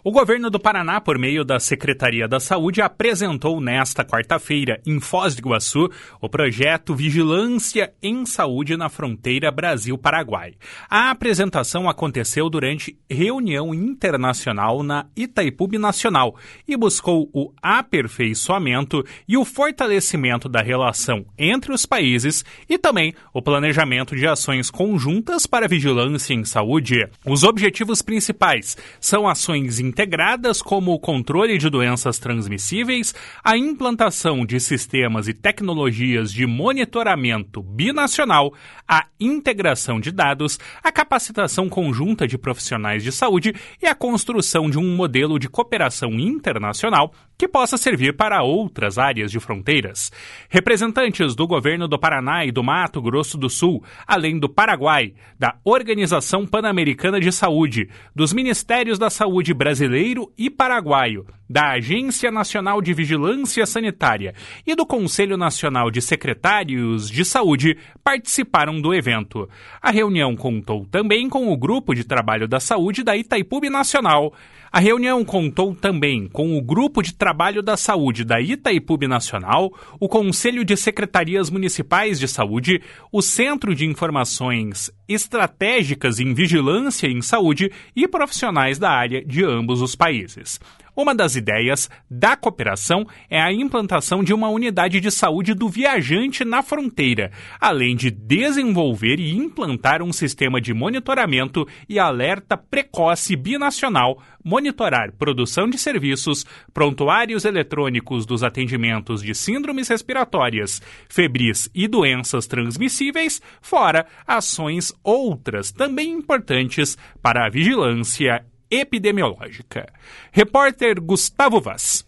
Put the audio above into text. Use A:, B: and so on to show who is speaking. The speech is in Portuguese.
A: O governo do Paraná, por meio da Secretaria da Saúde, apresentou nesta quarta-feira, em Foz do Iguaçu, o projeto Vigilância em Saúde na Fronteira Brasil-Paraguai. A apresentação aconteceu durante reunião internacional na Itaipu Binacional e buscou o aperfeiçoamento e o fortalecimento da relação entre os países e também o planejamento de ações conjuntas para vigilância em saúde. Os objetivos principais são ações integradas como o controle de doenças transmissíveis, a implantação de sistemas e tecnologias de monitoramento binacional, a integração de dados, a capacitação conjunta de profissionais de saúde e a construção de um modelo de cooperação internacional que possa servir para outras áreas de fronteiras. Representantes do governo do Paraná e do Mato Grosso do Sul, além do Paraguai, da Organização Pan-Americana de Saúde, dos Ministérios da Saúde brasileiro e paraguaio, da Agência Nacional de Vigilância Sanitária e do Conselho Nacional de Secretários de Saúde participaram do evento. A reunião contou também com o Grupo de Trabalho da Saúde da Itaipu Binacional. A reunião contou também com o Grupo de Trabalho da Saúde da Itaipu Binacional, o Conselho de Secretarias Municipais de Saúde, o Centro de Informações Estratégicas em Vigilância em Saúde e profissionais da área de ambos os países. Uma das ideias da cooperação é a implantação de uma unidade de saúde do viajante na fronteira, além de desenvolver e implantar um sistema de monitoramento e alerta precoce binacional, monitorar produção de serviços, prontuários eletrônicos dos atendimentos de síndromes respiratórias, febris e doenças transmissíveis, fora ações outras também importantes para a vigilância epidemiológica. Repórter Gustavo Vaz.